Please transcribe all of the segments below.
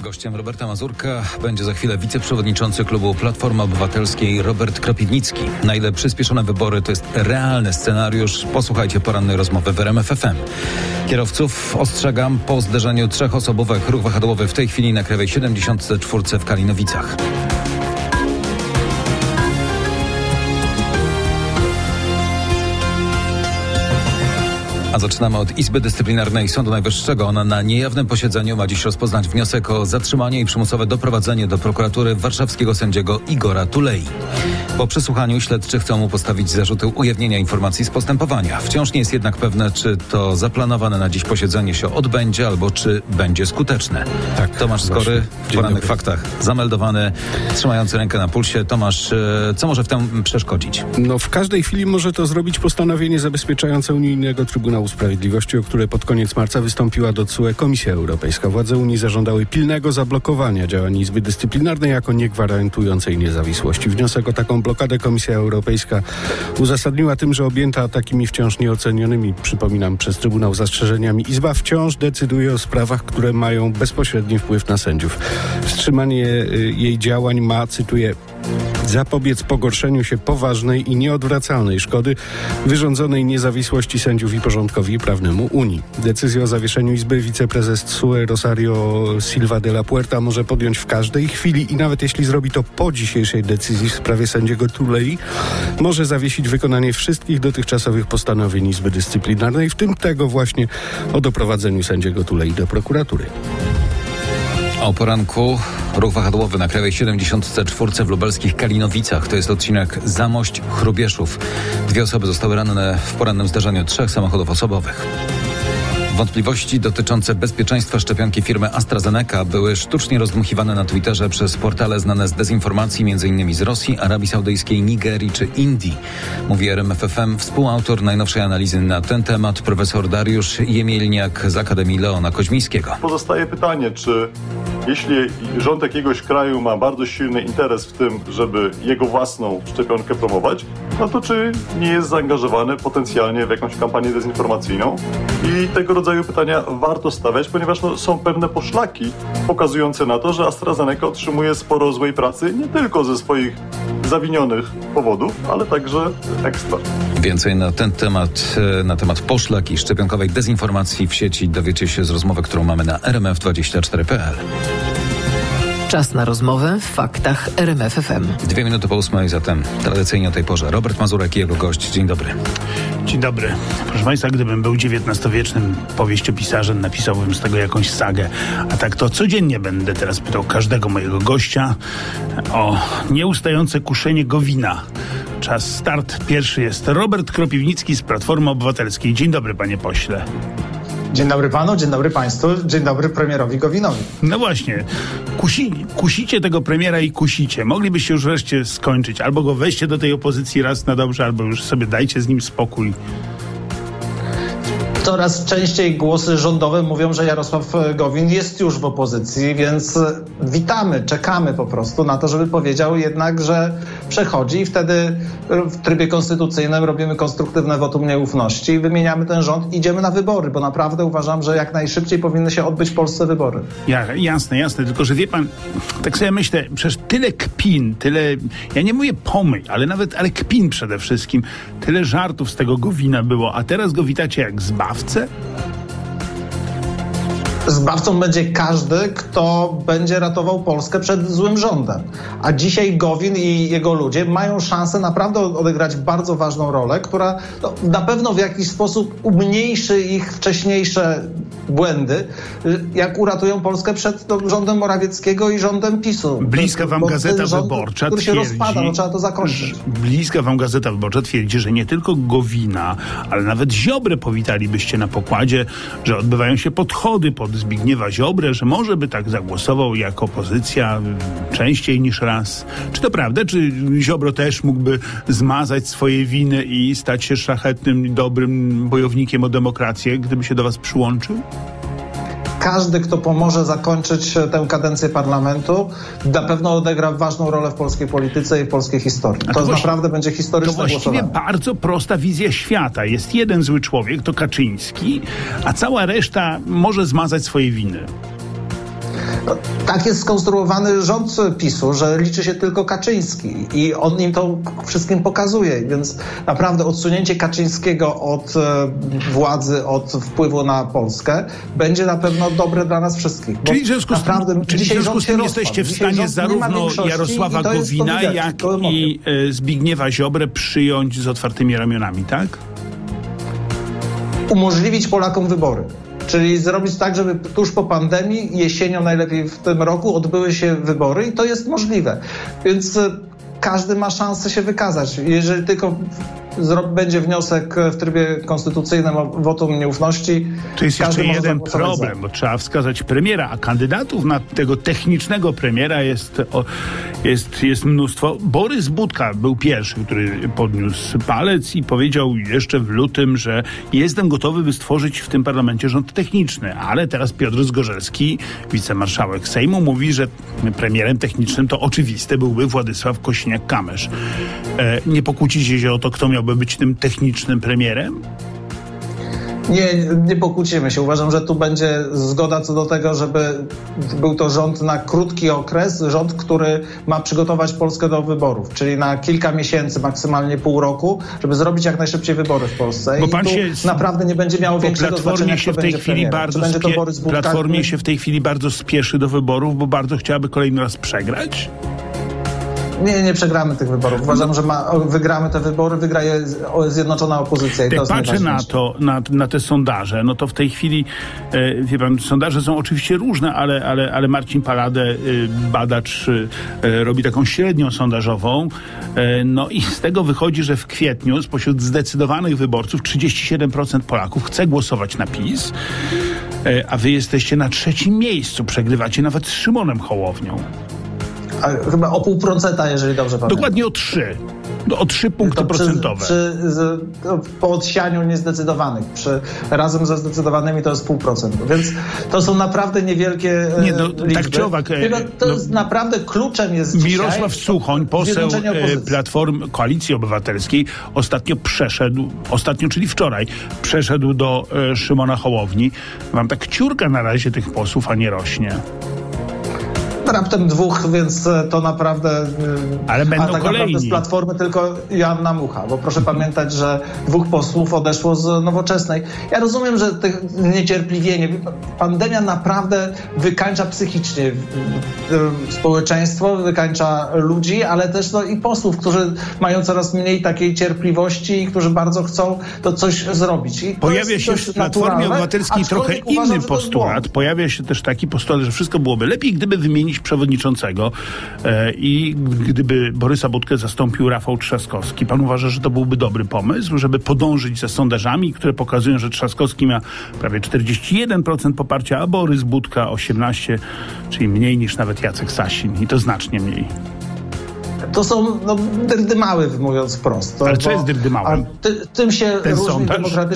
Gościem Roberta Mazurka będzie za chwilę wiceprzewodniczący klubu Platformy Obywatelskiej Robert Kropiwnicki. Na ile przyspieszone wybory to jest realny scenariusz? Posłuchajcie porannej rozmowy w RMF FM. Kierowców ostrzegam po zderzeniu 3-osobowych. Ruch wahadłowy w tej chwili na Krajowej 74 w Kalinowicach. A zaczynamy od Izby Dyscyplinarnej Sądu Najwyższego. Ona na niejawnym posiedzeniu ma dziś rozpoznać wniosek o zatrzymanie i przymusowe doprowadzenie do prokuratury warszawskiego sędziego Igora Tulei. Po przesłuchaniu śledczy chcą mu postawić zarzuty ujawnienia informacji z postępowania. Wciąż nie jest jednak pewne, czy to zaplanowane na dziś posiedzenie się odbędzie, albo czy będzie skuteczne. Tak, Tomasz Skory w porannych faktach zameldowany, trzymający rękę na pulsie. Tomasz, co może w tym przeszkodzić? No w każdej chwili może to zrobić postanowienie zabezpieczające Unijnego Trybunału Sprawiedliwości, o które pod koniec marca wystąpiła do TSUE Komisja Europejska. Władze Unii zażądały pilnego zablokowania działań Izby Dyscyplinarnej jako niegwarantującej niezawisłości. Wniosek o taką blokadę Komisja Europejska uzasadniła tym, że objęta takimi wciąż nieocenionymi, przypominam, przez Trybunał zastrzeżeniami, Izba wciąż decyduje o sprawach, które mają bezpośredni wpływ na sędziów. Wstrzymanie jej działań ma, cytuję, zapobiec pogorszeniu się poważnej i nieodwracalnej szkody wyrządzonej niezawisłości sędziów i porządkowi prawnemu Unii. Decyzję o zawieszeniu Izby wiceprezes TSUE Rosario Silva de la Puerta może podjąć w każdej chwili i nawet jeśli zrobi to po dzisiejszej decyzji w sprawie sędziego Tulei, może zawiesić wykonanie wszystkich dotychczasowych postanowień Izby Dyscyplinarnej, w tym tego właśnie o doprowadzeniu sędziego Tulei do prokuratury. O poranku ruch wahadłowy na Krajowej 74 w lubelskich Kalinowicach. To jest odcinek Zamość-Hrubieszów. 2 osoby zostały ranne w porannym zdarzeniu 3 samochodów osobowych. Wątpliwości dotyczące bezpieczeństwa szczepionki firmy AstraZeneca były sztucznie rozdmuchiwane na Twitterze przez portale znane z dezinformacji m.in. z Rosji, Arabii Saudyjskiej, Nigerii czy Indii. Mówi RMF FM współautor najnowszej analizy na ten temat profesor Dariusz Jemielniak z Akademii Leona Koźmińskiego. Pozostaje pytanie, czy jeśli rząd jakiegoś kraju ma bardzo silny interes w tym, żeby jego własną szczepionkę promować, no to czy nie jest zaangażowany potencjalnie w jakąś kampanię dezinformacyjną? I tego rodzaju pytania warto stawiać, ponieważ są pewne poszlaki pokazujące na to, że AstraZeneca otrzymuje sporo złej pracy nie tylko ze swoich zawinionych powodów, ale także ekstra. Więcej na ten temat, na temat poszlak i szczepionkowej dezinformacji w sieci dowiecie się z rozmowy, którą mamy na rmf24.pl. Czas na rozmowę w faktach RMF FM. 2 minuty po 8, zatem tradycyjnie o tej porze. Robert Mazurek i jego gość. Dzień dobry. Dzień dobry. Proszę Państwa, gdybym był XIX-wiecznym powieściopisarzem, napisałbym z tego jakąś sagę. A tak to codziennie będę teraz pytał każdego mojego gościa o nieustające kuszenie Gowina. Czas start. Pierwszy jest Robert Kropiwnicki z Platformy Obywatelskiej. Dzień dobry, panie pośle. Dzień dobry panu, dzień dobry państwu, dzień dobry premierowi Gowinowi. No właśnie, kusicie tego premiera i kusicie. Moglibyście już wreszcie skończyć. Albo go weźcie do tej opozycji raz na dobrze, albo już sobie dajcie z nim spokój. Coraz częściej głosy rządowe mówią, że Jarosław Gowin jest już w opozycji, więc witamy, czekamy po prostu na to, żeby powiedział jednak, że przechodzi i wtedy w trybie konstytucyjnym robimy konstruktywne wotum nieufności, wymieniamy ten rząd, idziemy na wybory, bo naprawdę uważam, że jak najszybciej powinny się odbyć w Polsce wybory. Jasne, tylko że wie pan, tak sobie myślę, przecież tyle kpin, ja nie mówię pomyj, ale kpin przede wszystkim, tyle żartów z tego Gowina było, a teraz go witacie jak zbawcę? Zbawcą będzie każdy, kto będzie ratował Polskę przed złym rządem. A dzisiaj Gowin i jego ludzie mają szansę naprawdę odegrać bardzo ważną rolę, która na pewno w jakiś sposób umniejszy ich wcześniejsze błędy, jak uratują Polskę przed rządem Morawieckiego i rządem PiS-u. Bliska wam Gazeta Wyborcza który się rozpada, trzeba to zakończyć. Bliska wam Gazeta Wyborcza twierdzi, że nie tylko Gowina, ale nawet Ziobrę powitalibyście na pokładzie, że odbywają się podchody pod Zbigniewa Ziobrę, że może by tak zagłosował jak opozycja częściej niż raz. Czy to prawda? Czy Ziobro też mógłby zmazać swoje winy i stać się szlachetnym, dobrym bojownikiem o demokrację, gdyby się do was przyłączył? Każdy, kto pomoże zakończyć tę kadencję parlamentu, na pewno odegra ważną rolę w polskiej polityce i w polskiej historii. To naprawdę będzie historyczne głosowanie. To właściwie bardzo prosta wizja świata. Jest jeden zły człowiek, to Kaczyński, a cała reszta może zmazać swoje winy. No, tak jest skonstruowany rząd PiS-u, że liczy się tylko Kaczyński i on im to wszystkim pokazuje, więc naprawdę odsunięcie Kaczyńskiego od władzy, od wpływu na Polskę będzie na pewno dobre dla nas wszystkich. Czyli w związku z tym jesteście w stanie zarówno Jarosława Gowina, jak i Zbigniewa Ziobrę przyjąć z otwartymi ramionami, tak? Umożliwić Polakom wybory. Czyli zrobić tak, żeby tuż po pandemii, jesienią najlepiej w tym roku, odbyły się wybory i to jest możliwe. Więc każdy ma szansę się wykazać. Jeżeli tylko będzie wniosek w trybie konstytucyjnym o wotum nieufności... To jest jeszcze jeden problem, bo trzeba wskazać premiera, a kandydatów na tego technicznego premiera jest mnóstwo. Borys Budka był pierwszy, który podniósł palec i powiedział jeszcze w lutym, że jestem gotowy, by stworzyć w tym parlamencie rząd techniczny, ale teraz Piotr Zgorzelski, wicemarszałek Sejmu, mówi, że premierem technicznym to oczywiste byłby Władysław Kosiniak-Kamysz. Nie pokłócicie się o to, kto miałby być tym technicznym premierem? Nie pokłócimy się. Uważam, że tu będzie zgoda co do tego, żeby był to rząd na krótki okres, rząd, który ma przygotować Polskę do wyborów, czyli na kilka miesięcy, maksymalnie pół roku, żeby zrobić jak najszybciej wybory w Polsce. Bo i pan tu się naprawdę nie będzie miało większego znaczenia, kto będzie premierem. Platformie się w tej chwili bardzo spieszy do wyborów, bo bardzo chciałaby kolejny raz przegrać? Nie przegramy tych wyborów. Uważam, że wygramy te wybory, wygra je zjednoczona opozycja. Jak patrzę na te sondaże, no to w tej chwili, wie pan, sondaże są oczywiście różne, ale Marcin Paladę, badacz, robi taką średnią sondażową. No i z tego wychodzi, że w kwietniu spośród zdecydowanych wyborców 37% Polaków chce głosować na PiS, a wy jesteście na 3. miejscu. Przegrywacie nawet z Szymonem Hołownią. Chyba o 0,5%, jeżeli dobrze pamiętam. Dokładnie o 3. O 3 punkty procentowe. Po odsianiu niezdecydowanych. Razem ze zdecydowanymi to jest 0,5%. Więc to są naprawdę niewielkie liczby. Tak czy owak. Jest naprawdę kluczem jest dzisiaj... Mirosław Suchoń, poseł Platformy Koalicji Obywatelskiej, ostatnio, czyli wczoraj, przeszedł do Szymona Hołowni. Mam tak kciurka na razie tych posłów, a nie rośnie. Raptem 2, więc to naprawdę... Ale będą tak kolejni. Z Platformy tylko Joanna Mucha, bo proszę pamiętać, że 2 posłów odeszło z Nowoczesnej. Ja rozumiem, że niecierpliwienie, pandemia naprawdę wykańcza psychicznie społeczeństwo, wykańcza ludzi, ale też i posłów, którzy mają coraz mniej takiej cierpliwości i którzy bardzo chcą to coś zrobić. Pojawia się w Platformie Obywatelskiej trochę inny postulat. Pojawia się też taki postulat, że wszystko byłoby lepiej, gdyby wymienić przewodniczącego i gdyby Borysa Budkę zastąpił Rafał Trzaskowski. Pan uważa, że to byłby dobry pomysł, żeby podążyć za sondażami, które pokazują, że Trzaskowski ma prawie 41% poparcia, a Borys Budka 18%, czyli mniej niż nawet Jacek Sasin i to znacznie mniej. To są dyrdymały, mówiąc wprost. Ale co jest dyrdymałem? Tym się różni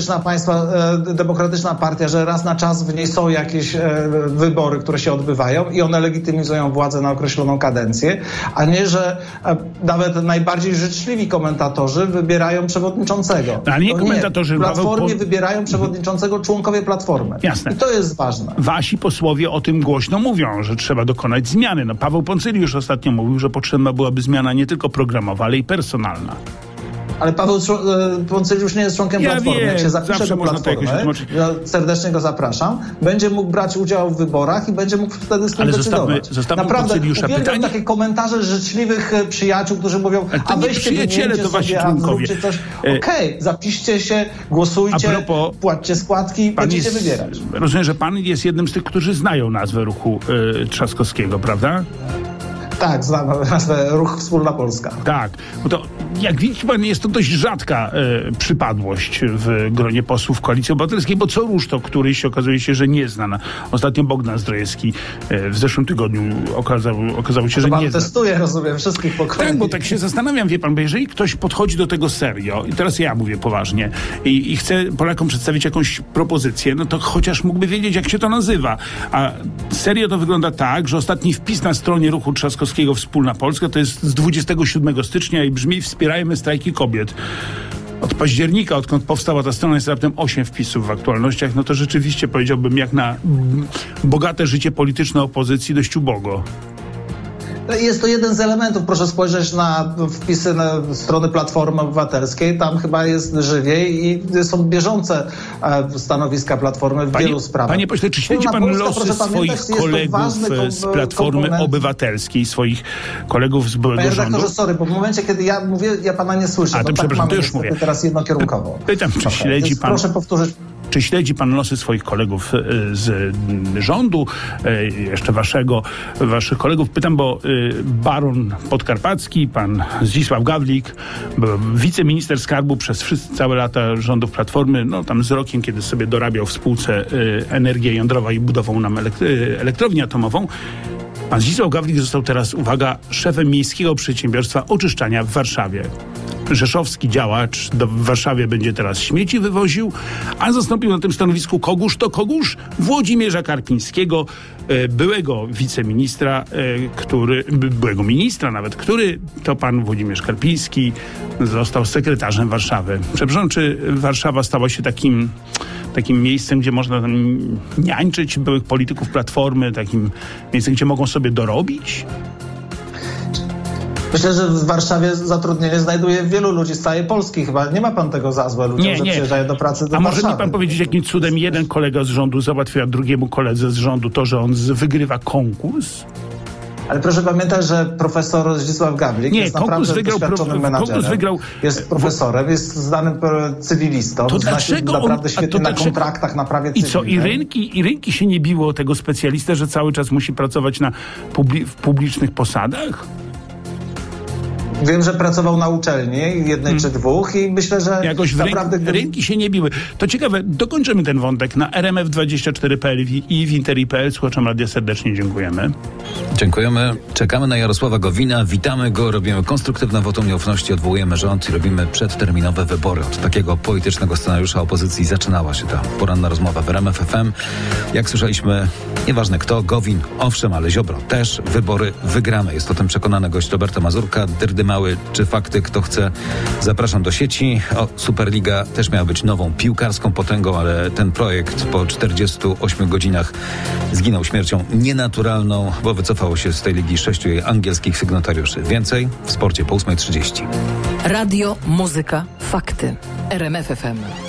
demokratyczna partia, że raz na czas w niej są jakieś wybory, które się odbywają i one legitymizują władzę na określoną kadencję, a nie, że nawet najbardziej życzliwi komentatorzy wybierają przewodniczącego. Ale nie komentatorzy. W Platformie wybierają przewodniczącego członkowie Platformy. Jasne. I to jest ważne. Wasi posłowie o tym głośno mówią, że trzeba dokonać zmiany. No, Paweł Poncyliusz ostatnio mówił, że potrzebna byłaby zmiana nie tylko programowa, ale i personalna. Ale Paweł Poncyliusz nie jest członkiem Platformy. Jak się zapisze do Platformy, serdecznie go zapraszam, będzie mógł brać udział w wyborach i będzie mógł wtedy współdecydować. Naprawdę uwielbiam takie komentarze życzliwych przyjaciół, którzy mówią, a weźcie, wymienicie to wasi sobie, członkowie. Zróbcie coś. Okej, zapiszcie się, głosujcie, płaccie składki, będziecie wybierać. Rozumiem, że pan jest jednym z tych, którzy znają nazwę ruchu Trzaskowskiego, prawda? Tak, znam nazwę Ruch Wspólna Polska. Tak, bo to jak widzi pan, jest to dość rzadka przypadłość w gronie posłów Koalicji Obywatelskiej, bo co rusz to któryś okazuje się, że nie zna. Ostatnio Bogdan Zdrojewski w zeszłym tygodniu okazało się, że nie zna. Testuje, rozumiem, wszystkich po kolei. Tak, bo tak się zastanawiam, wie pan, bo jeżeli ktoś podchodzi do tego serio, i teraz ja mówię poważnie, i chce Polakom przedstawić jakąś propozycję, no to chociaż mógłby wiedzieć, jak się to nazywa. A serio to wygląda tak, że ostatni wpis na stronie ruchu Trzaskowskiego Wspólna Polska to jest z 27 stycznia i brzmi: wspierajmy strajki kobiet. od października, odkąd powstała ta strona, jest raptem 8 wpisów w aktualnościach, no to rzeczywiście powiedziałbym, jak na bogate życie polityczne opozycji, dość ubogo. Jest to jeden z elementów. Proszę spojrzeć na wpisy na strony Platformy Obywatelskiej. Tam chyba jest żywiej i są bieżące stanowiska Platformy w wielu sprawach. Panie pośle, czy śledzi pan losy swoich kolegów z Platformy Obywatelskiej, swoich kolegów z byłego rządu? Sorry, bo w momencie, kiedy ja mówię, ja pana nie słyszę. To przepraszam, to już mówię. Teraz jednokierunkowo. Pytam, czy śledzi pan... Proszę powtórzyć. Czy śledzi pan losy swoich kolegów z rządu, jeszcze waszych kolegów? Pytam, bo baron Podkarpacki, pan Zdzisław Gawlik, był wiceminister skarbu przez całe lata rządów Platformy, no tam z rokiem, kiedy sobie dorabiał w spółce Energia Jądrowa i budował nam elektrownię atomową. Pan Zdzisław Gawlik został teraz, uwaga, szefem Miejskiego Przedsiębiorstwa Oczyszczania w Warszawie. Rzeszowski działacz w Warszawie będzie teraz śmieci wywoził, a zastąpił na tym stanowisku kogoż Włodzimierza Karpińskiego, byłego wiceministra, byłego ministra nawet, który to pan Włodzimierz Karpiński został sekretarzem Warszawy. Przepraszam, czy Warszawa stała się takim miejscem, gdzie można niańczyć byłych polityków Platformy, takim miejscem, gdzie mogą sobie dorobić? Myślę, że w Warszawie zatrudnienie znajduje wielu ludzi z całej Polski. Chyba nie ma pan tego za złe ludziom, że przyjeżdżają do pracy do Warszawy. A może mi pan powiedzieć, jakim cudem jeden kolega z rządu załatwia drugiemu koledze z rządu to, że on wygrywa konkurs? Ale proszę pamiętać, że profesor Zdzisław Gawlik jest naprawdę doświadczonym menadżerem. Jest profesorem, jest znanym cywilistą. To dlaczego naprawdę świetnie na kontraktach na prawie cywilnym. I rynki się nie biło o tego specjalistę, że cały czas musi pracować w publicznych posadach? Wiem, że pracował na uczelni, jednej czy dwóch i myślę, że jakoś naprawdę... Rynki się nie biły. To ciekawe, dokończymy ten wątek na RMF24.pl i w Interi.pl. Słuchaczom radia serdecznie dziękujemy. Dziękujemy. Czekamy na Jarosława Gowina. Witamy go, robimy konstruktywne wotum nieufności, odwołujemy rząd i robimy przedterminowe wybory. Od takiego politycznego scenariusza opozycji zaczynała się ta poranna rozmowa w RMF FM. Jak słyszeliśmy, nieważne kto, Gowin, owszem, ale Ziobro też, wybory wygramy. Jest o tym przekonany gość Roberta Mazurka. Mały, czy fakty, kto chce, zapraszam do sieci. Superliga też miała być nową piłkarską potęgą, ale ten projekt po 48 godzinach zginął śmiercią nienaturalną, bo wycofało się z tej ligi 6 jej angielskich sygnatariuszy. Więcej w sporcie po 8:30. Radio, muzyka, fakty. RMF FM.